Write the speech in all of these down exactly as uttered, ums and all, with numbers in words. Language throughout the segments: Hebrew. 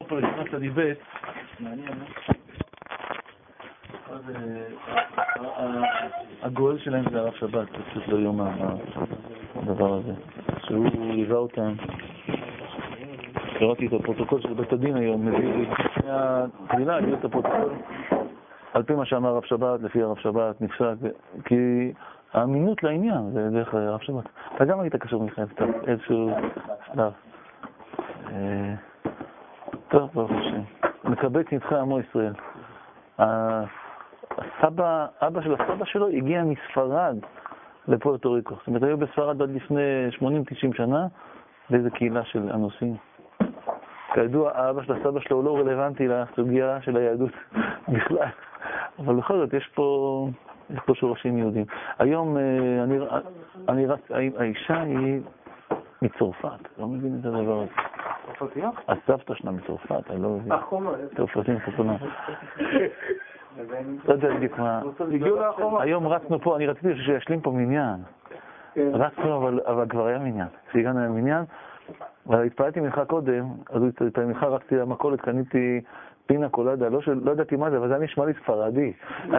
פה לשנת הדיבט, מעניין, אז הגואל שלהם זה הרב שבת, זה פשוט לא יומן הדבר הזה, שהוא ליווה אותם. קראתי את הפרוטוקול של בית הדין היום, מביא לפני התפילה, הביא את הפרוטוקול על פי מה שאמר הרב שבת, לפי הרב שבת, נפסק, כי האמינות לעניין זה דרך הרב שבת. אתה גם היית קשור מיכאל, איזשהו שלב. טוב, ברוך השם. מקבץ נדחי עמו ישראל. הסבא, אבא של הסבא שלו הגיע מספרד לפוארטו ריקו. זאת אומרת, היו בספרד עד לפני שמונים תשעים שנה, באיזו קהילה של אנוסים. כידוע, האבא של הסבא שלו לא רלוונטי לסוגיה של היהדות בכלל. אבל בכל זאת, יש פה, יש פה שורשים יהודים. היום, אני, אני רק, האישה היא מצרפת. לא מבין את הדבר הזה. צרפתיות? הסבתא שלה מצרפת, אני לא מבין. החומה. צרפתים חתונה. לא יודע בדיוק מה. היום רצנו פה, אני רציתי שישלים פה מניין. רצנו, אבל כבר היה מניין. כשהגענו היה מניין, והתפעלתי ממך קודם, אז ממך רצתי למכולת, קניתי פינה קולדה, לא ידעתי מה זה, אבל זה היה נשמע לי ספרדי.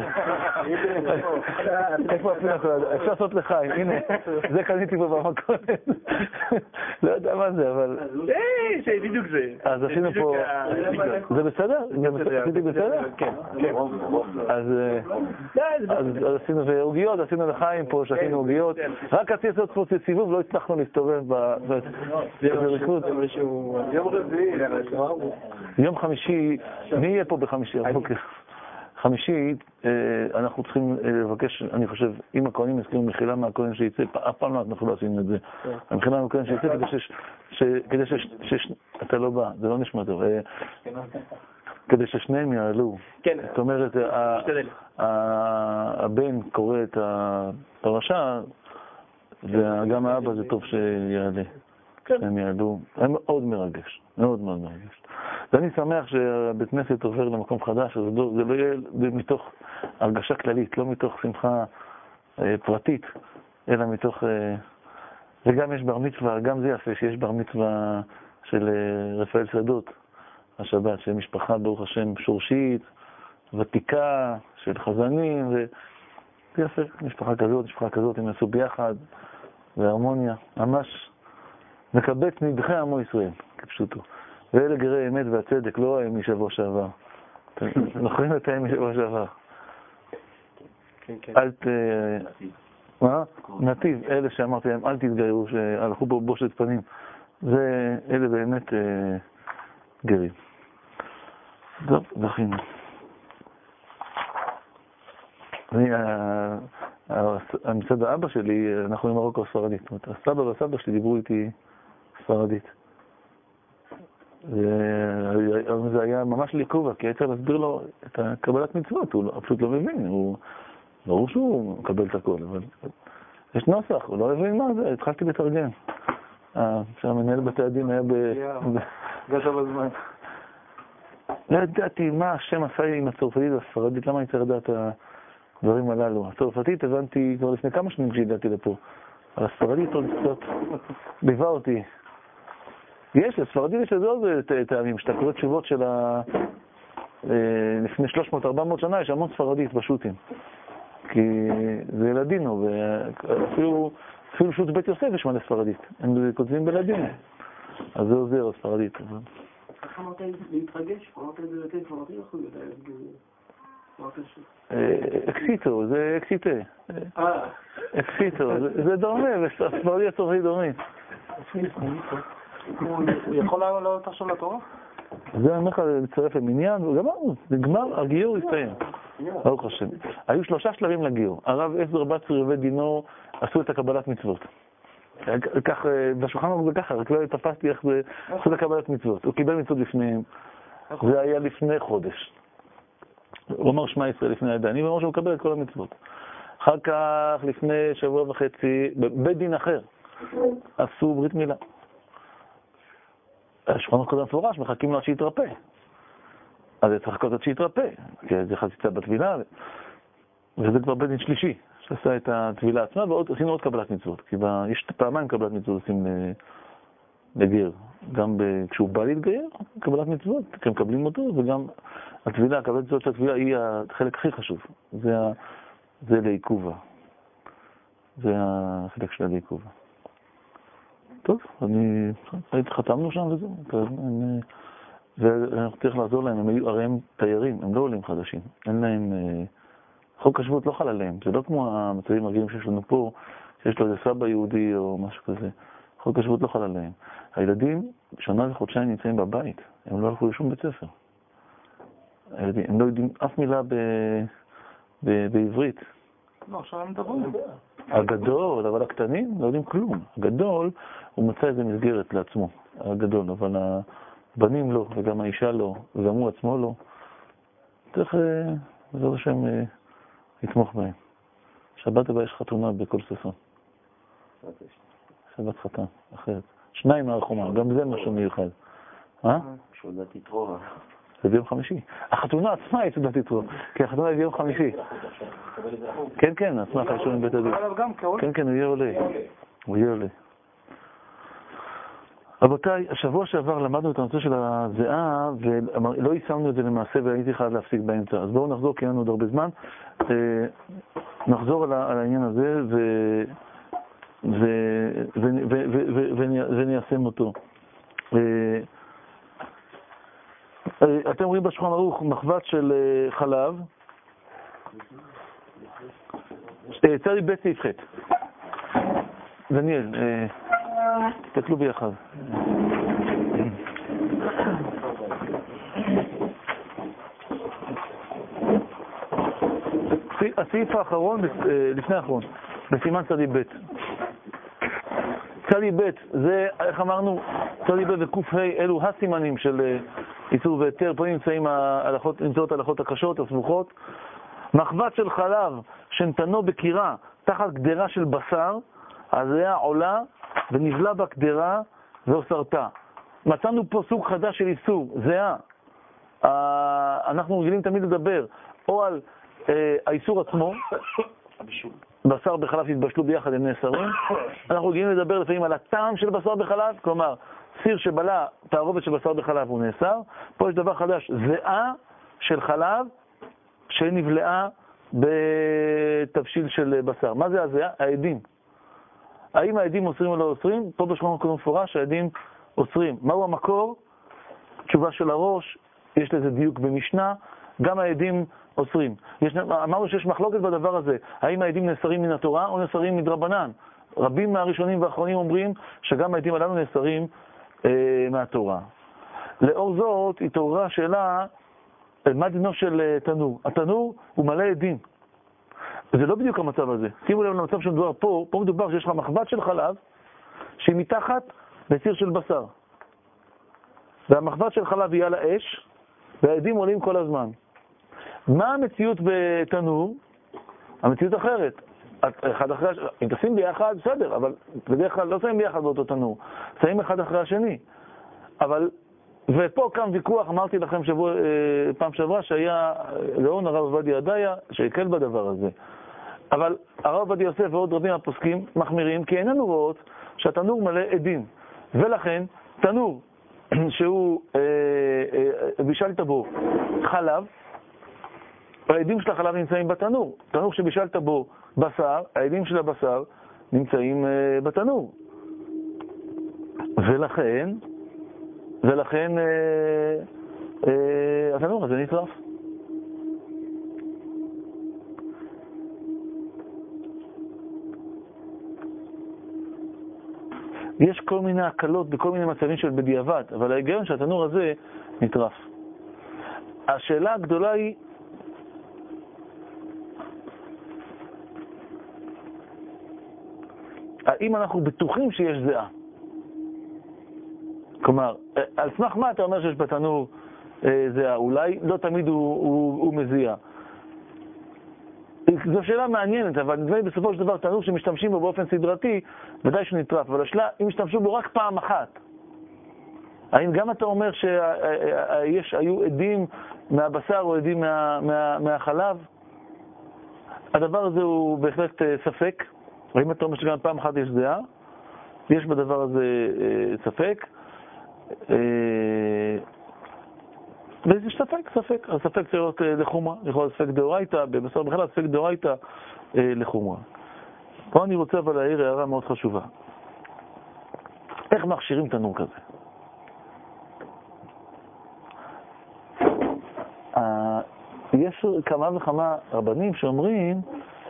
איפה הפינה קולדה? אפשר לעשות לחיים, הנה, זה קניתי פה במכולת. לא יודע מה זה, אבל... זה בדיוק זה. אז עשינו פה... זה בסדר? עשיתי בסדר? כן. אז עשינו עוגיות, עשינו לחיים פה, שעשינו עוגיות. רק רציתי לעשות פה סיבוב, לא הצלחנו להסתובב בריקוד. יום רביעי, יום חמישי, מי יהיה פה בחמישי? חמישי, אנחנו צריכים לבקש, אני חושב, אם הכהנים יזכירו מחילה מהכהן שיצא, אף פעם לא אנחנו לא עשינו את זה. המחילה מהכהן שיצא כדי שש... אתה לא בא, זה לא נשמע טוב. כדי ששניהם יעלו. זאת אומרת, הבן קורא את הפרשה, וגם האבא זה טוב שיעלה. הם יעלו, הם מאוד מרגש, מאוד מאוד מרגש. ואני שמח שהבית כנסת עובר למקום חדש, אז זה לא יהיה מתוך הרגשה כללית, לא מתוך שמחה פרטית, אלא מתוך... וגם יש בר מצווה, גם זה יפה שיש בר מצווה של רפאל שדות, השבת, של משפחה ברוך השם שורשית, ותיקה, של חזנים, וזה יפה, משפחה כזאת, משפחה כזאת, הם יעשו ביחד, והרמוניה, ממש... מקבץ נדחי עמו ישראל, כפשוטו. ואלה גרי האמת והצדק, לא הם משבוע שעבר. זוכרים את הם משבוע שעבר. אל ת... מה? נתיב, אלה שאמרתי להם, אל תתגיירו, שהלכו בו בושת פנים. זה, אלה באמת גרים. טוב, זכינו. אני, מצד האבא שלי, אנחנו ממרוקו הספרדית. זאת אומרת, הסבא והסבא שלי דיברו איתי ספרדית. זה היה ממש ליקובה, כי הייתה להסביר לו את הקבלת מצוות, הוא פשוט לא מבין, הוא ברור שהוא מקבל את הכל, אבל יש נוסח, הוא לא מבין מה זה, התחלתי לתרגם. שהמנהל בתי הדין היה ב... גזע בזמן. לא ידעתי מה השם עשה עם הצרפתית והספרדית, למה אני צריך לדעת את הדברים הללו. הצרפתית הבנתי כבר לפני כמה שנים כשהגעתי לפה, אבל הספרדית עוד קצת ביווה אותי. יש, לספרדית יש לזה עוד טעמים, שאתה קורא תשובות של ה... לפני שלוש מאות ארבע מאות שנה, יש המון ספרדית בשו"תים. כי זה לדינו, ואפילו אפילו שו"ת בית יוסף יש מלא ספרדית. הם כותבים בלדינו. אז זה עוזר, הספרדית. איך אמרת להתרגש? אמרת את זה לתת ספרדית, אנחנו יודעים. אקסיטו, זה אקסיטה. אקסיטו, זה דומה, וספרדית הצרפתית דומים. הוא יכול לעלות עכשיו לתורה? זה אני אומר לך לצרף למניין, וגמרנו, נגמר, הגיור הסתיים. ברוך השם. היו שלושה שלבים לגיור. הרב עזר בצרי ובית דינו עשו את הקבלת מצוות. כך, בשולחן ערוך זה ככה, רק לא תפסתי איך זה, עשו את הקבלת מצוות. הוא קיבל מצוות לפניהם. זה היה לפני חודש. הוא אמר שמע ישראל לפני הידיים, ואמר שהוא מקבל את כל המצוות. אחר כך, לפני שבוע וחצי, בבית דין אחר, עשו ברית מילה. השולחן ערוך קודם מפורש, מחכים לו עד שיתרפא. אז צריך לחכות עד שיתרפא, כי זה חציצה בטבילה, וזה כבר בית דין שלישי, שעשה את הטבילה עצמה, ועוד עשינו עוד קבלת מצוות, כי יש פעמיים קבלת מצוות עושים לגר, גם כשהוא בא להתגייר, קבלת מצוות, כי הם מקבלים אותו, וגם הטבילה, קבלת מצוות של הטבילה היא החלק הכי חשוב, זה, זה לעיכובה, זה החלק של לעיכובה. טוב, אני, חתמנו שם וזהו, אני, ואנחנו צריך לעזור להם, הם, הרי הם תיירים, הם לא עולים חדשים, אין להם, חוק השבות לא חל עליהם, זה לא כמו המצבים הרגילים שיש לנו פה, שיש לו איזה סבא יהודי או משהו כזה, חוק השבות לא חל עליהם. הילדים שנה וחודשיים נמצאים בבית, הם לא הלכו לשום בית ספר. הילדים, הם לא יודעים אף מילה ב, ב, בעברית. לא, עכשיו הם מדברים. הגדול, אבל הקטנים לא יודעים כלום. הגדול, הוא מצא איזה מסגרת לעצמו, הגדול, אבל הבנים לא, וגם האישה לא, וגם הוא עצמו לא. צריך, בעזרת השם, לתמוך בהם. שבת הבאה יש חתונה בכל ששון. שבת חתן, אחרת. שניים מהר חומה, גם זה משהו מיוחד. אה? סעודת יתרו. זה ביום חמישי. החתונה עצמה היא סעודת יתרו, כי החתונה היא ביום חמישי. כן, כן, עצמה חיישו עם בית הדין. כן, כן, הוא יהיה עולה. הוא יהיה עולה. רבותיי, השבוע שעבר למדנו את הנושא של הזיעה, ולא יישמנו את זה למעשה והייתי חייב להפסיק באמצע. אז בואו נחזור, כי אין לנו עוד הרבה זמן. נחזור על העניין הזה ו... וניישם אותו. אתם רואים בשולחן ערוך מחבת של חלב, צדי בית סעיף ח'. דניאל, תסתכלו ביחד. הסעיף האחרון, לפני האחרון, בסימן צדי בית. צדי בית, זה, איך אמרנו, צדי בית וקוף ה' אלו הסימנים של איסור והיתר. פה נמצאים ההלכות, נמצאות ההלכות הקשות, הסבוכות. מחבת של חלב שנתנו בקירה תחת גדרה של בשר, אז היה עולה ונבלה בקדרה ואוסרתה. מצאנו פה סוג חדש של איסור, זהה. אנחנו רגילים תמיד לדבר או על האיסור עצמו, בשר בחלב שהתבשלו ביחד הם נאסרים. אנחנו רגילים לדבר לפעמים על הטעם של בשר בחלב, כלומר, סיר שבלה תערובת של בשר בחלב הוא נאסר. פה יש דבר חדש, זהה של חלב שנבלעה בתבשיל של בשר. מה זה הזהה? העדים. האם העדים אוסרים או לא אוסרים? פה בשולחן ערוך מפורש, העדים אוסרים. מהו המקור? תשובה של הראש, יש לזה דיוק במשנה, גם העדים אוסרים. יש, אמרנו שיש מחלוקת בדבר הזה, האם העדים נאסרים מן התורה או נאסרים מדרבנן. רבים מהראשונים והאחרונים אומרים שגם העדים הללו נאסרים אה, מהתורה. לאור זאת התעוררה השאלה, מה דינו של תנור? התנור הוא מלא עדים. וזה לא בדיוק המצב הזה. שימו לב למצב שמדובר פה, פה מדובר שיש לך מחבת של חלב שהיא מתחת לסיר של בשר. והמחבת של חלב היא על האש, והעדים עולים כל הזמן. מה המציאות בתנור? המציאות אחרת. אחד אחרי השני, אם תשים ביחד, בסדר, אבל בדרך כלל לא שמים ביחד באותו תנור. שמים אחד אחרי השני. אבל, ופה קם ויכוח, אמרתי לכם שבוע, פעם שעברה, שהיה גאון הרב עובדיה ידעיה, שהקל בדבר הזה. אבל הרב עובדיה יוסף ועוד רבים הפוסקים מחמירים, כי איננו רואות שהתנור מלא עדים. ולכן, תנור שהוא אה, אה, בישלת בו חלב, העדים של החלב נמצאים בתנור. תנור שבישלת בו בשר, העדים של הבשר נמצאים אה, בתנור. ולכן, ולכן אה, אה, התנור הזה נטרף. יש כל מיני הקלות בכל מיני מצבים של בדיעבד, אבל ההיגיון שהתנור הזה נטרף. השאלה הגדולה היא, האם אנחנו בטוחים שיש זהה? כלומר, על סמך מה אתה אומר שיש בתנור אה, זהה? אולי לא תמיד הוא, הוא, הוא מזיע. זו שאלה מעניינת, אבל נדמה לי בסופו של דבר תנור שמשתמשים בו באופן סדרתי, ודאי שהוא נטרף, אבל השאלה, אם משתמשו בו רק פעם אחת, האם גם אתה אומר שהיו עדים מהבשר או עדים מה, מה, מהחלב? הדבר הזה הוא בהחלט ספק. האם אתה אומר שגם פעם אחת יש זהה? יש בדבר הזה אה, ספק, אה, וזה ספק, ספק, הספק צריך להיות אה, לחומרה, יכול להיות ספק דאורייתא, בבשר בכלל ספק דאורייתא אה, לחומרה. פה אני רוצה אבל להעיר הערה מאוד חשובה. איך מכשירים תנור כזה? אה, יש כמה וכמה רבנים שאומרים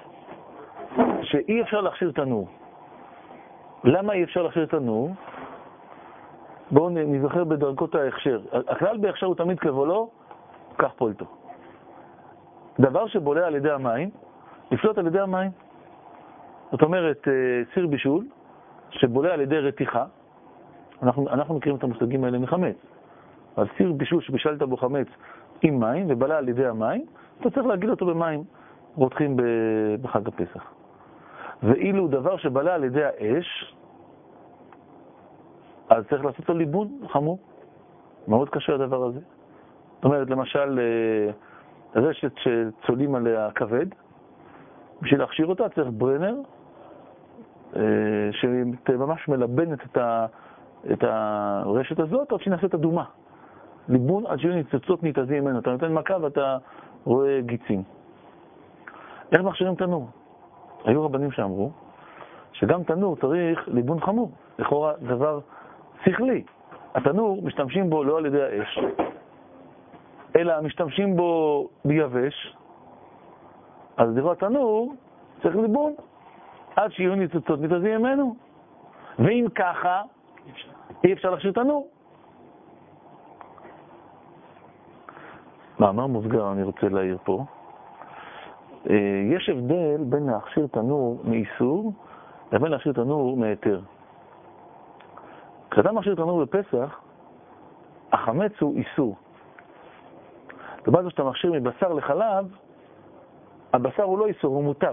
שאי אפשר להכשיר תנור. למה אי אפשר להכשיר תנור? בואו נזכר בדרכות ההכשר. הכלל בהכשר הוא תמיד כבולו, כך פועלתו. דבר שבולע על ידי המים, לפלוט על ידי המים. זאת אומרת, סיר בישול, שבולע על ידי רתיחה, אנחנו, אנחנו מכירים את המושגים האלה מחמץ. אז סיר בישול שבישלת בו חמץ עם מים ובלע על ידי המים, אתה צריך להגיד אותו במים רותחים בחג הפסח. ואילו דבר שבלע על ידי האש, אז צריך לעשות לו ליבון חמור. מאוד קשה הדבר הזה. זאת אומרת, למשל, רשת שצולים עליה כבד, בשביל להכשיר אותה צריך ברנר, שממש מלבנת את, ה, את הרשת הזאת, עד שנעשית אדומה. ליבון עד שיהיו ניצוצות ניתזים ממנו. אתה נותן מכה ואתה רואה גיצים. איך מכשירים תנור? היו רבנים שאמרו שגם תנור צריך ליבון חמור. לכאורה דבר שכלי. התנור משתמשים בו לא על ידי האש, אלא משתמשים בו ביבש. אז דבר התנור צריך ליבון עד שיהיו ניצוצות ניתזים ממנו. ואם ככה, אי אפשר להכשיר תנור. מאמר מוסגר אני רוצה להעיר פה. יש הבדל בין להכשיר תנור מאיסור לבין להכשיר תנור מהיתר. כשאתה מכשיר תנור בפסח, החמץ הוא איסור. לעומת זאת שאתה מכשיר מבשר לחלב, הבשר הוא לא איסור, הוא מותר.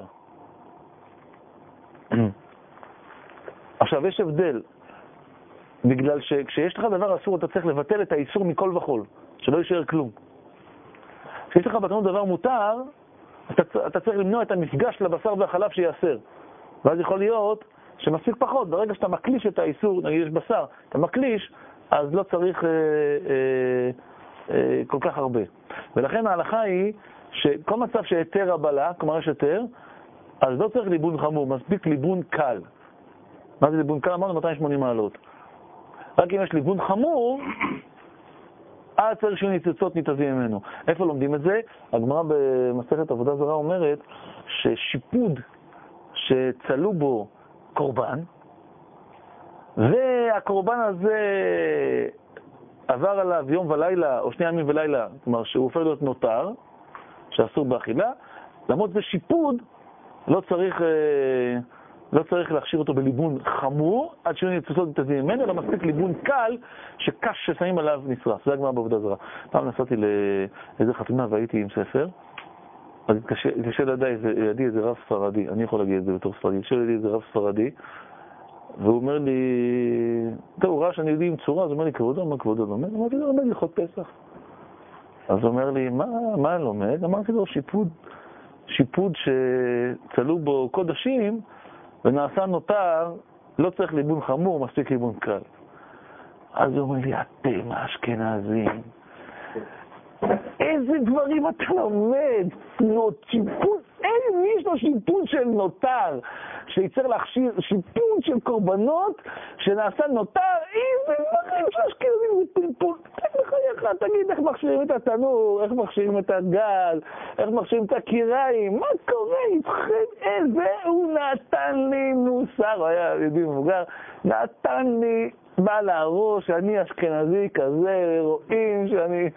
עכשיו, יש הבדל, בגלל שכשיש לך דבר אסור, אתה צריך לבטל את האיסור מכל וכל, שלא יישאר כלום. כשיש לך בתנור דבר מותר, אתה, אתה צריך למנוע את המפגש לבשר והחלב שיאסר. ואז יכול להיות שמספיק פחות, ברגע שאתה מקליש את האיסור, נגיד יש בשר, אתה מקליש, אז לא צריך אה, אה, אה, כל כך הרבה. ולכן ההלכה היא שכל מצב שהיתר הבלה, כלומר יש היתר, אז לא צריך ליבון חמור, מספיק ליבון קל. מה זה ליבון קל? אמרנו מאתיים ושמונים מעלות. רק אם יש ליבון חמור, אז צריך שיהיו ניצוצות ניתזים ממנו. איפה לומדים את זה? הגמרא במסכת עבודה זרה אומרת ששיפוד שצלו בו קורבן, והקורבן הזה עבר עליו יום ולילה, או שני ימים ולילה, כלומר שהוא הופך להיות נותר, שאסור באכילה, למרות זה שיפוד, לא צריך, לא צריך להכשיר אותו בליבון חמור, עד שיהיו ניצוצות ניתזים ממנו, אלא מספיק ליבון קל, שקש ששמים עליו נשרף. זה הגמרא בעבודה זרה. פעם נסעתי לאיזה חתונה והייתי עם ספר, אז התקשר לידי איזה רב ספרדי, אני יכול להגיד את זה בתור ספרדי, התקשר לידי איזה רב ספרדי, והוא אומר לי, טוב, הוא ראה שאני יודעי עם צורה, אז הוא אומר לי, כבודו, מה כבודו לומד? אמרתי לו, לומד הלכות פסח. אז הוא אומר לי, מה, מה לומד? אמרתי לו, שיפוד, שיפוד שצלו בו קודשים, ונעשה נותר, לא צריך ליבון חמור, מספיק ליבון קל. אז הוא אומר לי, אתם האשכנזים, איזה דברים אתה לומד? שיפוד, אין מי יש לו שיפוד של נותר, שיצר להכשיר שיפוד של קורבנות, שנעשה נותר, איזה דברים של אשכנזים, זה פלפול. איך מחייך, תגיד, איך מכשירים את התנור, איך מכשירים את הגל, איך מכשירים את הקיריים, מה קורה איתכם? איזה הוא נתן לי מוסר, הוא היה יהודי מבוגר, נתן לי בעל הראש, אני אשכנזי כזה, רואים שאני...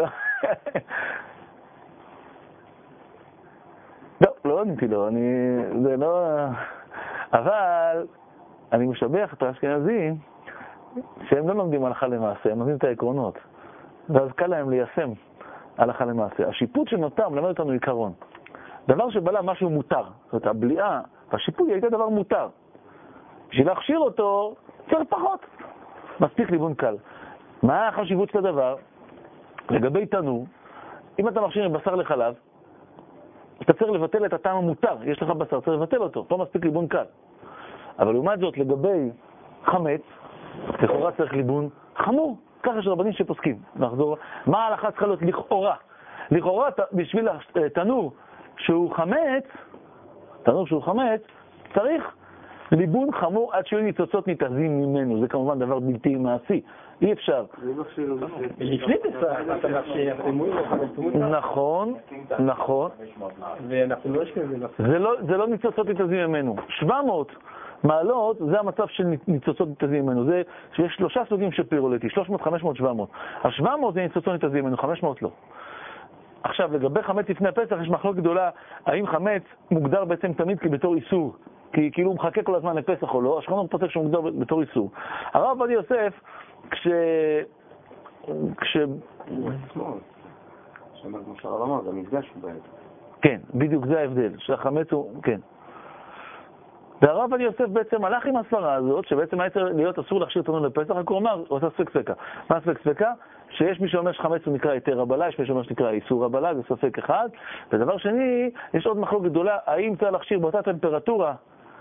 לא, לא עניתי לו, אני... זה לא... אבל אני משבח את האשכנזים שהם לא לומדים הלכה למעשה, הם לומדים את העקרונות, ואז קל להם ליישם הלכה למעשה. השיפוט שנותר מלמד אותנו עיקרון. דבר שבלה משהו מותר, זאת אומרת, הבליעה, השיפוט הייתה דבר מותר. בשביל להכשיר אותו צריך פחות. מספיק ליבון קל. מה החשיבות של הדבר? לגבי תנור, אם אתה מכשיר בשר לחלב, אתה צריך לבטל את הטעם המותר. יש לך בשר, צריך לבטל אותו. פה מספיק ליבון קל. אבל לעומת זאת, לגבי חמץ, לכאורה צריך ליבון חמור. ככה יש רבנים שפוסקים. נחזור, מה ההלכה צריכה להיות לכאורה? לכאורה, בשביל תנור שהוא חמץ, תנור שהוא חמץ, צריך ליבון חמור עד שיהיו ניצוצות ניתזים ממנו. זה כמובן דבר בלתי מעשי. אי אפשר. לפני פסח, אתה מאפשר, נכון, נכון. ואנחנו לא ישכים את זה. זה לא ניצוצות ניתזים ממנו. שבע מאות מעלות, זה המצב של ניצוצות ניתזים ממנו. זה שיש שלושה סוגים של פירוליטי, שלוש מאות, חמש מאות, שבע מאות. ה-שבע מאות זה ניצוצות ניתזים ממנו, חמש מאות לא. עכשיו, לגבי חמץ לפני הפסח, יש מחלוקת גדולה, האם חמץ מוגדר בעצם תמיד כבתור איסור, כי כאילו הוא מחכה כל הזמן לפסח או לא, השכונות פוסק שהוא מוגדר בתור איסור. הרב עובדיה יוסף, כש... כש... שאומר, כמו שהרב אמר, זה המפגש הוא בעצם. כן, בדיוק זה ההבדל, שהחמץ הוא... כן. והרב עובדיה יוסף בעצם הלך עם הסברה הזאת, שבעצם היה צריך להיות אסור להכשיר תנור לפסח, רק הוא אמר, הוא עושה ספק ספקה. מה ספק ספקה? שיש מי שאומר שחמץ הוא נקרא היתר הבלה, יש מי שאומר שנקרא איסור הבלה, זה ספק אחד. ודבר שני, יש עוד מחלוקת גדולה, האם צריך להכשיר באותה טמפרטורה,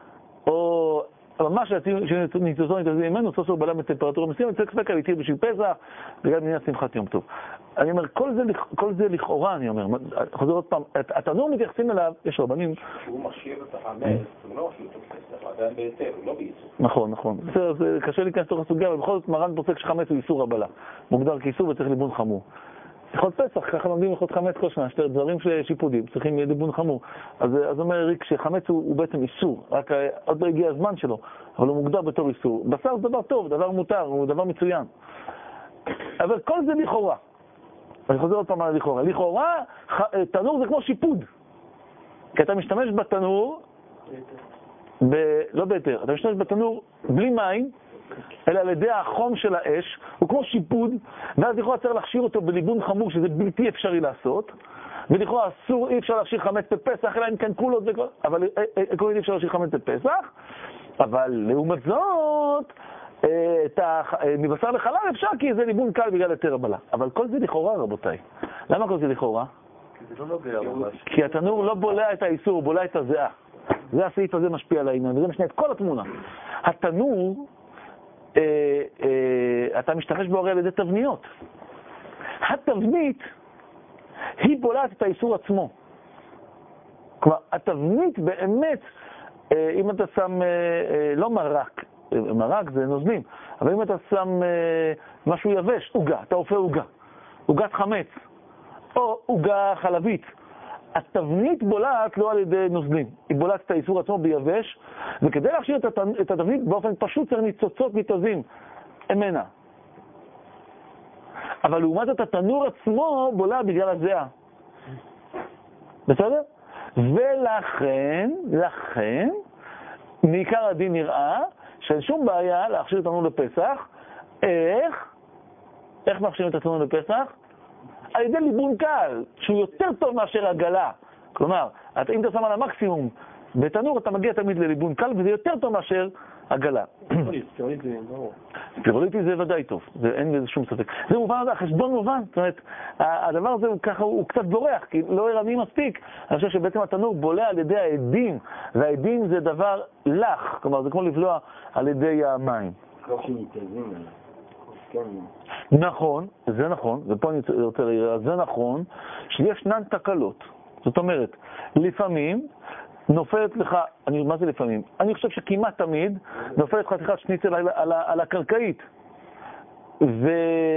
או ממש שניצוצות ניתזים ממנו, סוף סוף בלה בטמפרטורה מסוימת, צריך ספק על התיר בשביל פסח, בגלל מניעת שמחת יום טוב. אני אומר, כל זה, כל זה לכאורה, אני אומר, חוזר עוד פעם, התנור מתייחסים אליו, יש רבנים... הוא מכשיר את החמץ, הוא לא מכשיר את הפסח, הוא עדיין בהיתר, הוא לא באיסור. נכון, נכון. זה קשה להיכנס לתוך הסוגיה, אבל בכל זאת מרן פוסק שחמץ הוא איסור הבלה. מוגדר כאיסור וצריך ליבון חמור. הלכות פסח, ככה לומדים הלכות חמץ כל שנה, שתי דברים שיפודים, צריכים ליבון חמור. אז, אז אומר ריק שחמץ הוא, הוא בעצם איסור, רק עוד לא הגיע הזמן שלו, אבל הוא מוגדר בתור איסור. בשר זה דבר טוב, דבר מותר, הוא דבר מצוין. אבל כל זה לכאורה. אני חוזר עוד פעם על לכאורה. לכאורה, תנור זה כמו שיפוד. כי אתה משתמש בתנור, ב... לא ביתר, אתה משתמש בתנור בלי מים, אלא על ידי החום של האש, הוא כמו שיפוד, ואז לכאורה צריך להכשיר אותו בליבון חמור, שזה בלתי אפשרי לעשות, ולכאורה אסור, אי אפשר להכשיר חמץ בפסח, אלא אם כן כולות זה כבר, אבל אי אפשר להכשיר חמץ בפסח, אבל לעומת זאת, את ה... מבשר לחלל אפשר, כי זה ליבון קל בגלל היתר הבלה. אבל כל זה לכאורה, רבותיי. למה כל זה לכאורה? כי זה לא נוגע ממש. כי התנור לא בולע את האיסור, הוא בולע את הזיעה. זה הסעיף הזה משפיע על העניין, וזה משנה את כל התמונה. התנור, אה, אה, אתה משתמש בו הרי על ידי תבניות. התבנית היא בולעת את האיסור עצמו. כלומר, התבנית באמת, אה, אם אתה שם, אה, אה, לא מרק, מרק זה נוזלים, אבל אם אתה שם אה, משהו יבש, עוגה, אתה אופה עוגה, עוגת חמץ, או עוגה חלבית, התבנית בולעת לא על ידי נוזלים, היא בולעת את האיסור עצמו ביבש, וכדי להכשיר את התבנית באופן פשוט צריך ניצוצות ניתזים, אמנה. אבל לעומת את התנור עצמו בולע בגלל הזיעה. בסדר? ולכן, לכן, מעיקר הדין נראה שאין שום בעיה להכשיר את התנור לפסח. איך? איך מכשירים את התנור לפסח? על ידי ליבון קל, שהוא יותר טוב מאשר עגלה. כלומר, אם אתה שם על המקסימום בתנור, אתה מגיע תמיד לליבון קל, וזה יותר טוב מאשר עגלה. פירוליטי זה ודאי טוב, אין בזה שום ספק. זה מובן, החשבון מובן, זאת אומרת, הדבר הזה הוא ככה, הוא קצת בורח, כי לא ערני מספיק. אני חושב שבעצם התנור בולע על ידי העדים, והעדים זה דבר לח, כלומר, זה כמו לבלוע על ידי המים. לא שניתזים, כן. נכון, זה נכון, ופה אני רוצה להראה, זה נכון, שישנן תקלות. זאת אומרת, לפעמים נופלת לך, אני, מה זה לפעמים? אני חושב שכמעט תמיד נופלת חתיכת שניצל על, על, על הקרקעית. ו...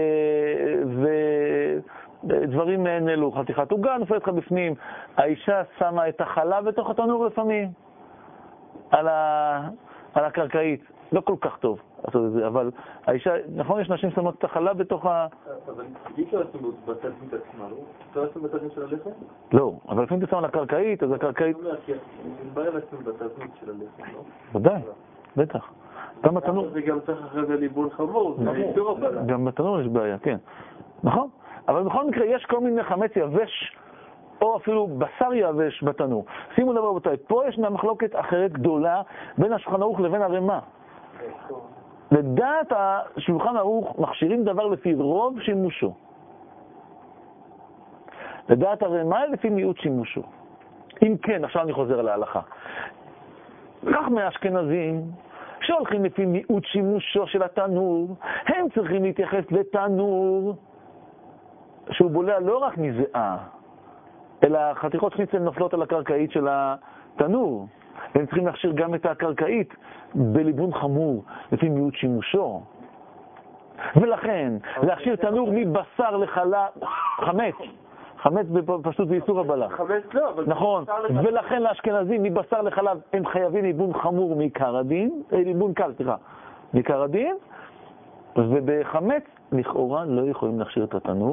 ודברים נעלו, חתיכת עוגה נופלת לך בפנים, האישה שמה את החלב בתוך התנור לפעמים, על, ה... על הקרקעית. לא כל כך טוב לעשות את זה, אבל האישה, נכון, יש נשים שמות את החלב בתוך ה... אבל אי אפשר לעשות בתזמית עצמה, לא? אפשר לעשות בתזמית של הלחם? לא, אבל לפעמים אתה שם על הקרקעית, אז הקרקעית... אני בעיה לעשות בתזמית של הלחם, לא? ודאי, בטח. גם בתנור... זה גם צריך אחרי זה ליבון חמור, זה איסור הבלה. גם בתנור יש בעיה, כן. נכון? אבל בכל מקרה יש כל מיני חמץ יבש, או אפילו בשר יבש בתנור. שימו לב רבותיי, פה יש מחלוקת אחרת גדולה בין השולחן ערוך לבין הרמ"א. לדעת השולחן ערוך מכשירים דבר לפי רוב שימושו. לדעת הרמ"א לפי מיעוט שימושו. אם כן, עכשיו אני חוזר להלכה. כך מהאשכנזים שהולכים לפי מיעוט שימושו של התנור, הם צריכים להתייחס לתנור שהוא בולע לא רק מזיעה, אלא חתיכות שניצל נופלות על הקרקעית של התנור. הם צריכים להכשיר גם את הקרקעית בליבון חמור, לפי מיעוט שימושו. ולכן, להכשיר תנור מבשר לחלב, חמץ, חמץ פשוט באיסור הבלה. חמץ לא, אבל... נכון, ולכן לאשכנזים מבשר לחלב הם חייבים ליבון חמור מעיקר הדין, ליבון קל, סליחה, מעיקר הדין, ובחמץ לכאורה לא יכולים להכשיר את התנור,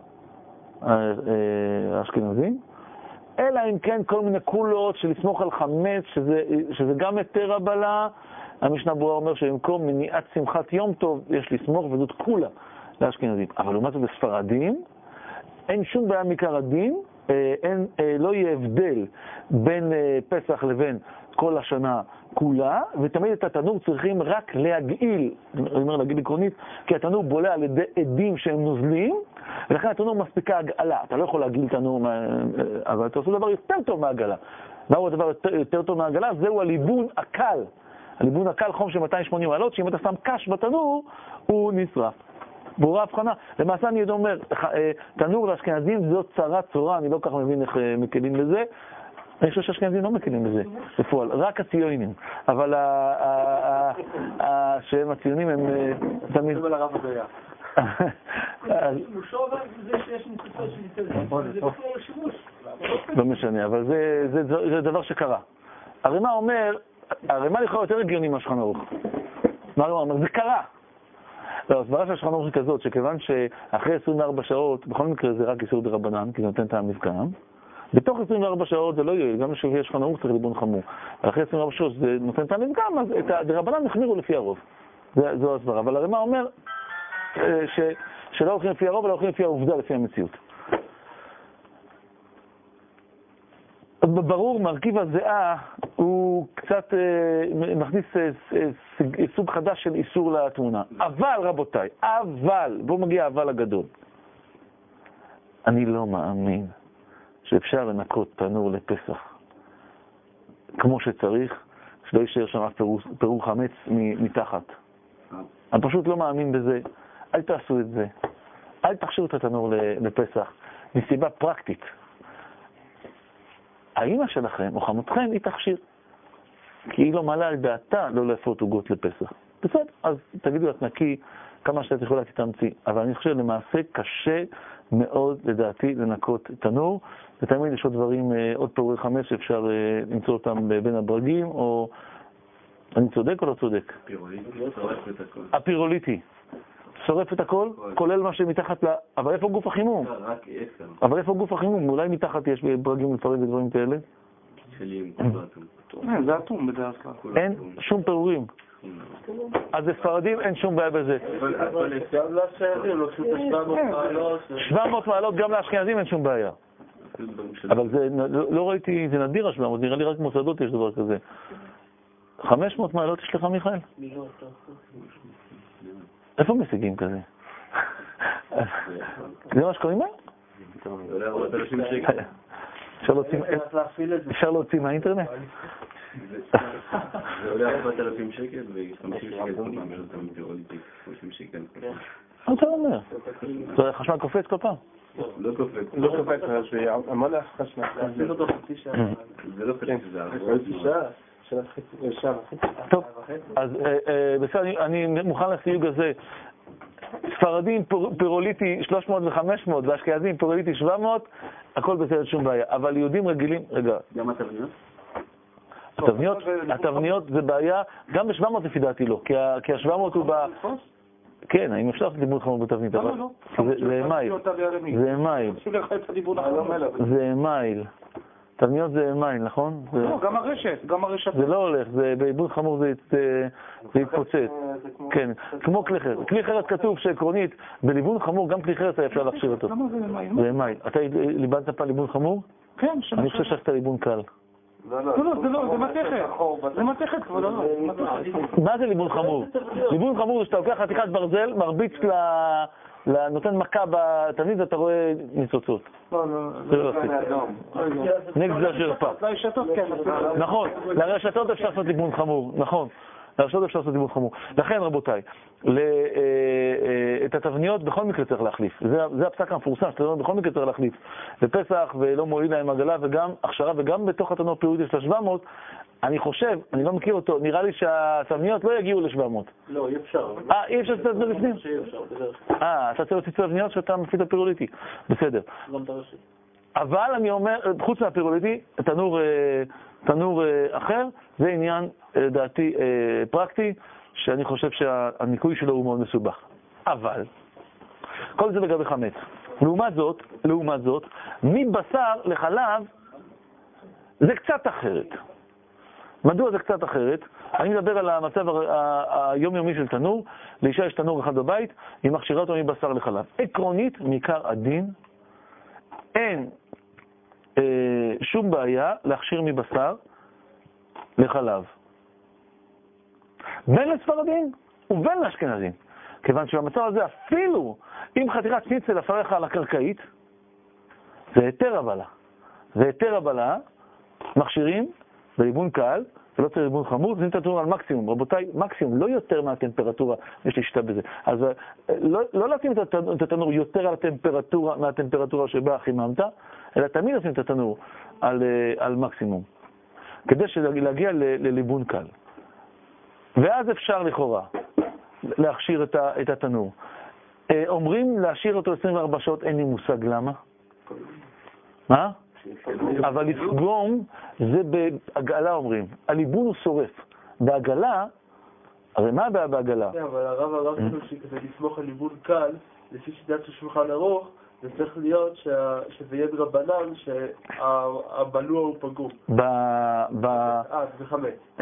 האשכנזים, אלא אם כן כל מיני קולות של לסמוך על חמץ, שזה, שזה גם היתר הבלה. המשנה ברורה אומר שבמקום מניעת שמחת יום טוב יש לסמוך, וזאת קולה לאשכנזים. אבל לעומת זאת בספרדים, אין שום בעיה מעיקר הדין, אין, לא יהיה הבדל בין פסח לבין כל השנה כולה, ותמיד את התנור צריכים רק להגעיל, אני אומר להגעיל עקרונית, כי התנור בולע על ידי עדים שהם נוזלים, ולכן התנור מספיקה הגעלה. אתה לא יכול להגעיל תנור, אבל אתה עושה דבר יותר טוב מהגעלה. מהו הדבר יותר, יותר טוב מהגעלה? זהו הליבון הקל. הליבון הקל חום של מאתיים ושמונים מעלות, שאם אתה שם קש בתנור, הוא נשרף. ברורה הבחנה. למעשה אני עוד אומר, תנור לאשכנזים זאת צרה צורה, אני לא כך מבין איך מקלים לזה. אני חושב שהאשכנזים לא מקלים לזה, בפועל, רק הציונים. אבל שהם הציונים הם תמיד... זה לרב הבעיה. שימושו אבל זה שיש ניסופות שניתן, זה בכלל לשימוש. לא משנה, אבל זה דבר שקרה. הרמ"א אומר, הרמ"א לכאורה יותר הגיוני מהשולחן ערוך. מה הרמ"א אומר? זה קרה. לא, הסברה של השולחן ערוך היא כזאת, שכיוון שאחרי עשרים וארבע שעות, בכל מקרה זה רק איסור דרבנן, כי זה נותן טעם מפגם, בתוך עשרים וארבע שעות זה לא יהיה, גם לשביעי השולחן ערוך צריך ליבון חמור. אחרי עשרים וארבע שעות זה נותן טעם מפגם, אז את הדרבנן החמירו לפי הרוב. זו הסברה. אבל הרמ"א אומר ש, שלא הולכים לפי הרוב, אלא הולכים לפי העובדה, לפי המציאות. ברור, מרכיב הזיעה הוא קצת אה, מכניס אה, אה, סוג חדש של איסור לתמונה. אבל רבותיי, אבל, בואו מגיע אבל הגדול. אני לא מאמין שאפשר לנקות תנור לפסח כמו שצריך, שלא יישאר שם פירור, פירור חמץ מתחת. אני פשוט לא מאמין בזה. אל תעשו את זה. אל תכשירו את התנור לפסח. מסיבה פרקטית. האמא שלכם או חמותכם היא תכשיר. כי היא לא מעלה על דעתה לא לאפות עוגות לפסח. בסדר, אז תגידו את נקי כמה שאת יכולה תתאמצי. אבל אני חושב למעשה קשה מאוד לדעתי לנקות תנור. ותמיד יש עוד דברים, עוד פירורי חמץ שאפשר למצוא אותם בין הברגים, או... אני צודק או לא צודק? הפירוליטי שורף את הכל. הפירוליטי. שורף את הכל, כולל מה שמתחת ל... אבל איפה גוף החימום? רק עשר. אבל איפה גוף החימום? אולי מתחת יש ברגים לפרק ודברים כאלה? שלים, זה אטום. זה אטום בדרך כלל. אין שום פירורים. אז בספרדים אין שום בעיה בזה. אבל אפשר לאשכנזים, לוקחים את ה-שבע מאות מעלות. שבע מאות מעלות גם לאשכנזים אין שום בעיה. אבל זה, לא ראיתי, זה נדיר השבע מאות, נראה לי רק מוסדות יש דבר כזה. חמש מאות מעלות יש לך, מיכאל? איפה משיגים כזה? זה מה שקוראים להם? אפשר להוציא מהאינטרנט? זה עולה ארבעת אלפים שקל ו-חמישים שקל כל פעם, יש אותם פירוליטי, חמישים שקל. מה אתה אומר? זה חשמל קופץ כל פעם? לא קופץ. לא קופץ, זה המון חשמל. להפעיל אותו חצי שעה. זה לא קופץ, זה חצי שעה. שעה. טוב, אז בסדר, אני מוכן לסיוג הזה. ספרדים פירוליטי שלוש מאות ו-חמש מאות, ואשכנזים פירוליטי שבע מאות, הכל בסדר, שום בעיה. אבל יהודים רגילים, רגע. גם התבניות? התבניות, התבניות זה בעיה, גם ב-שבע מאות לפי דעתי לא, כי ה-שבע מאות הוא ב... כן, האם אפשר לעשות ליבון חמור בתבנית, אבל זה מייל, זה מייל, זה מייל. תבניות זה מייל, נכון? לא, גם הרשת, גם הרשת. זה לא הולך, בליבון חמור זה יתפוצץ. כן, כמו כלי חרס. כלי חרס כתוב שעקרונית, בליבון חמור גם כלי חרס היה אפשר להכשיר אותו. למה זה מייל? זה מייל. אתה ליבנת פעם ליבון חמור? כן. אני חושב שאתה ליבון קל. לא, לא, זה לא, זה מתכת. זה מתכת, כבוד, לא, זה מתכת. מה זה ליבון חמור? ליבון חמור זה שאתה לוקח חתיכת ברזל, מרביץ ל... נותן מכה בתבנית ואתה רואה ניצוצות. לא, לא, זה לא אדום. נגד זה שרפה. לרשתות, כן. נכון, לרשתות אפשר לעשות ליבון חמור, נכון. להרשות אפשר לעשות לימוד חמור. לכן רבותיי, ל, אה, אה, את התבניות בכל מקרה צריך להחליף. זה, זה הפסק המפורסם, שאתה אומר בכל מקרה צריך להחליף. בפסח ולא מועיל להם עגלה וגם הכשרה וגם בתוך התנור פירוטי של שבע מאות, אני חושב, אני לא מכיר אותו, נראה לי שהתבניות לא יגיעו ל-שבע מאות. לא, אי אפשר. אה, אי אפשר לצאת בפנים? אה, אתה צריך להוציא תבניות שאתה מפית הפירוליטי. בסדר. אבל אני אומר, חוץ מהפירוליטי, תנור, תנור אחר, זה עניין, דעתי, פרקטי, שאני חושב שהניקוי שלו הוא מאוד מסובך. אבל, כל זה לגבי חמץ. לעומת זאת, לעומת זאת, מבשר לחלב, זה קצת אחרת. מדוע זה קצת אחרת? אני מדבר על המצב היומיומי של תנור. לאישה יש תנור אחד בבית, היא מכשירה אותו מבשר לחלב. עקרונית, מעיקר הדין, אין אה, שום בעיה להכשיר מבשר לחלב. בין לספרדים ובין לאשכנזים. כיוון שבמצב הזה אפילו אם חתיכת שניצל אפריך על הקרקעית, זה היתר הבלה. זה היתר הבלה, מכשירים בליבון קל, ולא צריך ליבון חמור, זה נתנו על מקסימום. רבותיי, מקסימום, לא יותר מהטמפרטורה, יש לי שיטה בזה. אז לא, לא לשים את התנור יותר על הטמפרטורה, מהטמפרטורה שבה חיממת, אלא תמיד לשים את התנור על, על מקסימום, כדי להגיע לליבון קל. ואז אפשר לכאורה להכשיר את, ה, את התנור. אומרים להשאיר אותו עשרים וארבע שעות, אין לי מושג למה. מה? אבל לפגום זה בעגלה אומרים, הליבון הוא שורף. בעגלה, הרי מה הבעיה בעגלה? אבל הרב הרב שכזה לסמוך על ליבון קל, לפי שיטת שולחן ערוך, זה צריך להיות שזה יהיה דרבנן שהבלוע הוא פגום. ב... אה, זה חמץ.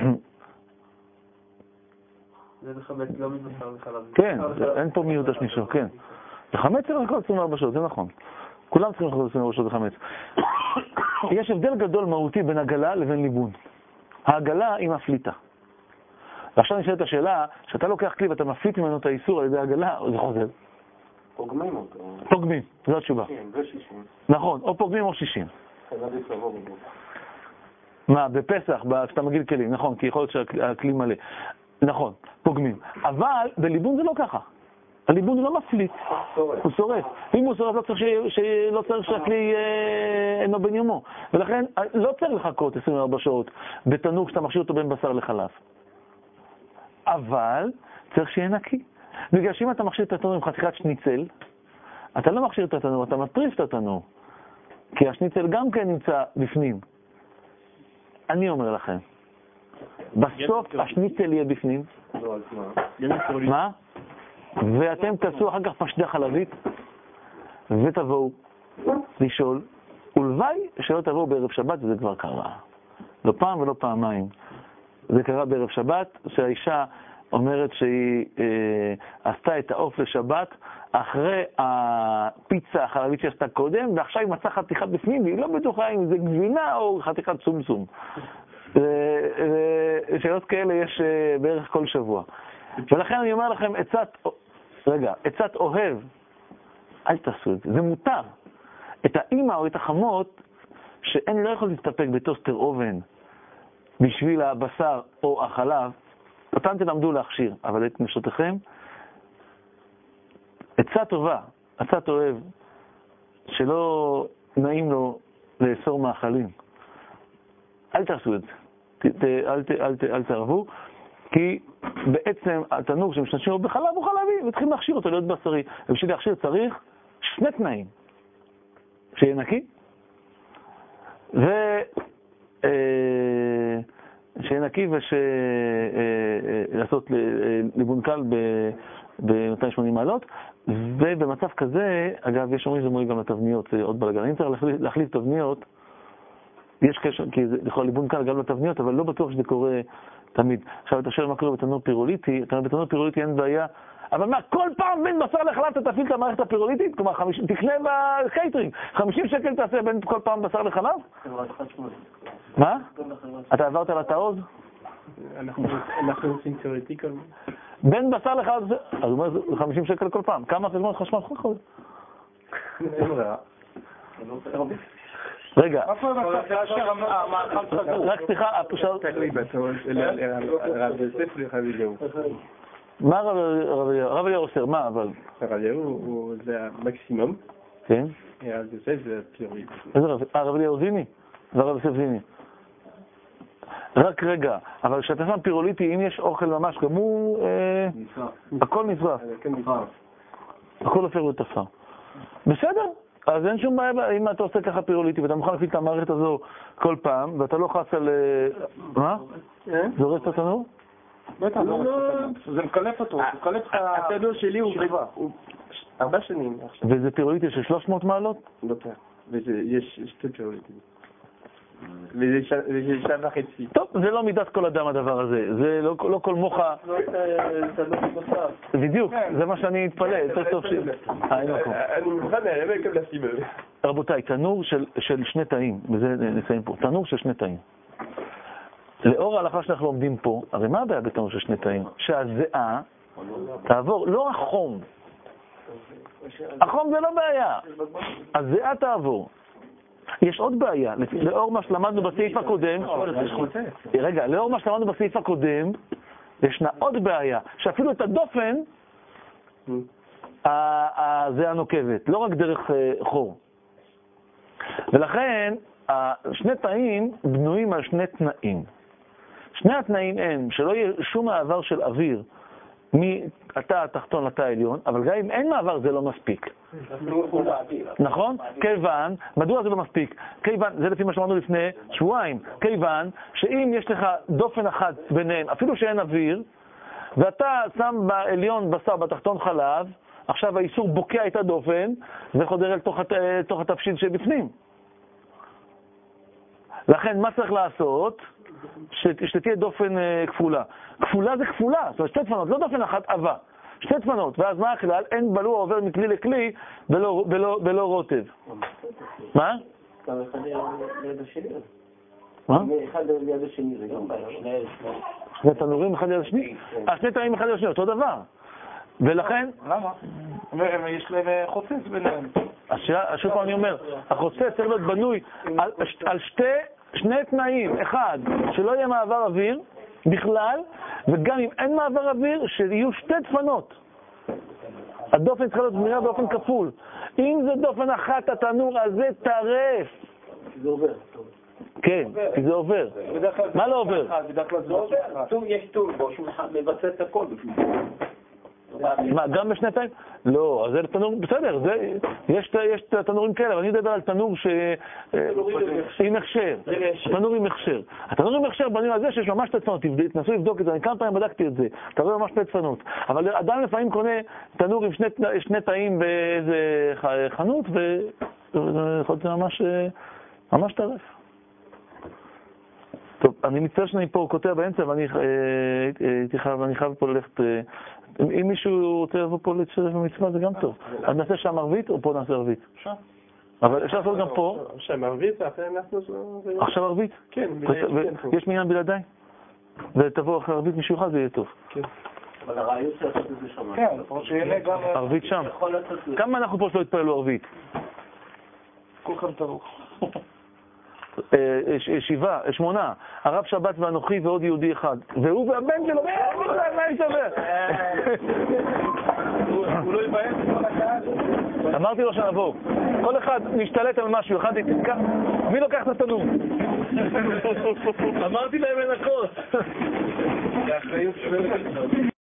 זה חמץ, לא מבשר לחלב. כן, אין פה מיעוט השמישו, כן. זה חמץ צריך לכל עשרים וארבע שעות, זה נכון. כולם צריכים לחזור עשרים וארבע שעות לחמץ. יש הבדל גדול מהותי בין עגלה לבין ליבון. העגלה היא מפליטה. ועכשיו נשאלת השאלה, שאתה לוקח כלי ואתה מפליט ממנו את האיסור על ידי העגלה, זה חוזר. פוגמים אותו. פוגמים, זו התשובה. שישים ושישים. נכון, או פוגמים או שישים. מה, בפסח, כשאתה מגיל כלים, נכון, כי יכול להיות שהכלי מלא. נכון, פוגמים. אבל בליבון זה לא ככה. הליבון הוא לא מפליט, הוא שורף. אם הוא שורף, לא צריך, ש... לא צריך שהכלי אינו בן יומו. ולכן לא צריך לחכות עשרים וארבע שעות בתנור כשאתה מכשיר אותו בין בשר לחלב. אבל צריך שיהיה נקי. בגלל שאם אתה מכשיר את התנור עם חתיכת שניצל, אתה לא מכשיר את התנור, אתה מטריף את התנור. כי השניצל גם כן נמצא בפנים. אני אומר לכם, בסוף השניצל יהיה בפנים. מה? ואתם תעשו אחר כך פשדה חלבית ותבואו לשאול, ולוואי שלא תבואו בערב שבת, וזה כבר קרה. לא פעם ולא פעמיים. זה קרה בערב שבת, שהאישה אומרת שהיא אה, עשתה את העוף לשבת אחרי הפיצה החלבית שעשתה קודם, ועכשיו היא מצאה חתיכת בפנים, והיא לא בטוחה אם זה גבינה או חתיכת צום-צום. שאלות כאלה יש אה, בערך כל שבוע. ולכן אני אומר לכם, עצת, רגע, עצת אוהב, אל תעשו את זה, זה מותר. את האמא או את החמות, שאין לא יכול להסתפק בטוסטר אובן בשביל הבשר או החלב, אותם תלמדו להכשיר, אבל את נשותיכם, עצה טובה, עצת אוהב, שלא נעים לו לאסור מאכלים. אל תעשו את זה, ת, ת, אל, ת, אל, ת, אל תערבו. כי בעצם התנור שמשתמשים בו בחלב הוא חלבי, וצריכים להכשיר אותו להיות בשרי. ובשביל להכשיר צריך שני תנאים. שיהיה נקי, ו... שיהיה נקי ולעשות ליבון קל ב-מאתיים ושמונים מעלות, ובמצב כזה, אגב, יש אומרים שזה מועיל גם לתבניות, זה עוד בלגן. אם צריך להחליף תבניות, יש קשר, כי זה יכול ליבון קל גם לתבניות, אבל לא בטוח שזה קורה תמיד. עכשיו אתה שואל מה קורה בתנור פירוליטי, בתנור פירוליטי אין בעיה, אבל מה, כל פעם בין בשר לחלב אתה תפעיל את המערכת הפירוליטית? כלומר, תקנה בקייטרינג, חמישים שקל תעשה בין כל פעם בשר לחלב? מה? אתה עברת לתעוז? אנחנו עושים תיאורטיקה. בין בשר לחלב, אז הוא אומר, חמישים שקל כל פעם. כמה חשבון חשמל חשמל? אין רע. רגע. איפה כאשר המאכל סגור? רק סליחה, הפשוט... תקלי בתור, רב יוסף לרב אליהו. מה הרב אליהו עושה? מה אבל? הרב אליהו זה המקסימום. כן? הרב יוסף זה הפריוריטי. איזה רב? הרב אליהו זיני? והרב יוסף זיני. רק רגע, אבל כשאתה שם פירוליטי, אם יש אוכל ממש גם הוא... הכל נשרף. הכל אפילו תפר. בסדר, אז אין שום בעיה אם אתה עושה ככה פירוליטי ואתה מוכן להפעיל את המערכת הזו כל פעם ואתה לא חס על... מה? זה הורס את התנור? בטח, זה מקלף אותו, זה מקלף לך... התנור שלי הוא ארבע שנים עכשיו. וזה פירוליטי של שלוש מאות מעלות? לא פעם, ויש שתי פירוליטים. וזה שעה וחצי. טוב, זה לא מידת כל אדם הדבר הזה, זה לא כל מוחה... לא את תנור נוסף. בדיוק, זה מה שאני מתפלא, יותר טוב ש... אני מוכן להיאבק על הסיבה. רבותיי, תנור של שני תאים, וזה נסיים פה, תנור של שני תאים. לאור ההלכה שאנחנו לומדים פה, הרי מה הבעיה בתנור של שני תאים? שהזיעה תעבור, לא החום. החום זה לא בעיה, הזיעה תעבור. יש עוד בעיה, לאור מה שלמדנו בסעיף הקודם, רגע, לאור מה שלמדנו בסעיף הקודם, ישנה עוד בעיה, שאפילו את הדופן, זה הנוקבת, לא רק דרך חור. ולכן, שני תאים בנויים על שני תנאים. שני התנאים הם שלא יהיה שום מעבר של אוויר מהתא התחתון לתא העליון, אבל גם אם אין מעבר זה לא מספיק. נכון? כיוון, מדוע זה לא מספיק? כיוון, זה לפי מה שאמרנו לפני שבועיים, כיוון שאם יש לך דופן אחת ביניהם, אפילו שאין אוויר, ואתה שם בעליון בשר, בתחתון חלב, עכשיו האיסור בוקע את הדופן וחודר אל תוך, תוך התפשיל שבפנים. לכן מה צריך לעשות? שתהיה דופן כפולה. כפולה זה כפולה, זאת אומרת שתי דפנות, לא דופן אחת עבה. שתי דפנות, ואז מה הכלל? אין בלוע עובר מכלי לכלי ולא, ולא, ולא רוטב. מה? גם אחד ליד השני. מה? אחד ליד השני, זה גם בעיה. שני תנורים אחד ליד השני? אה, שני תנורים אחד ליד השני, אותו דבר. ולכן... למה? יש להם חוצץ ביניהם. שוב פעם אני אומר, החוצץ צריך להיות בנוי על, על שתי, שני תנאים. אחד, שלא יהיה מעבר אוויר בכלל, וגם אם אין מעבר אוויר, שיהיו שתי דפנות. הדופן צריך להיות בנויה באופן כפול. אם זה דופן אחת, התנור הזה טרף. זה עובר. כן, כי זה עובר. מה לא עובר? בדרך כלל זה עובר. יש טור בו שהוא מבצע את הכל בפנים. מה, גם בשני תאים? לא, אז זה תנור, בסדר, זה, יש, יש תנורים כאלה, אבל אני מדבר על תנור ש... עם הכשר, תנור עם הכשר. התנור עם הכשר בנים על זה שיש ממש תצפנות, תנסו לבדוק את זה, אני כמה פעמים בדקתי את זה, אתה רואה ממש תצפנות. אבל אדם לפעמים קונה תנור עם שני, שני תאים באיזה חנות, ויכול להיות ממש, ממש טרף. טוב, אני מצטער שאני פה קוטע באמצע, ואני חייב פה ללכת... אם מישהו רוצה לבוא פה להצטרף במצווה, זה גם טוב. אז נעשה שם ערבית או פה נעשה ערבית? אפשר. אבל אפשר לעשות גם פה. שם ערבית, אחרי אנחנו... עכשיו ערבית? כן. יש מניין בלעדיי? ותבוא אחרי ערבית מישהו אחד, זה יהיה טוב. כן. אבל הרעיון של לעשות את זה שם. כן, או שיהיה גם... ערבית שם. כמה אנחנו פה שלא התפעלו ערבית? כולכם תבוא. שבעה, שמונה, הרב שבת ואנוכי ועוד יהודי אחד, והוא והבן שלו, מה יסבר? הוא לא יבאס כל הקהל. אמרתי לו שנבוא, כל אחד משתלט על משהו, אחד יתקע, מי לוקח את התנור? אמרתי להם אין הכל.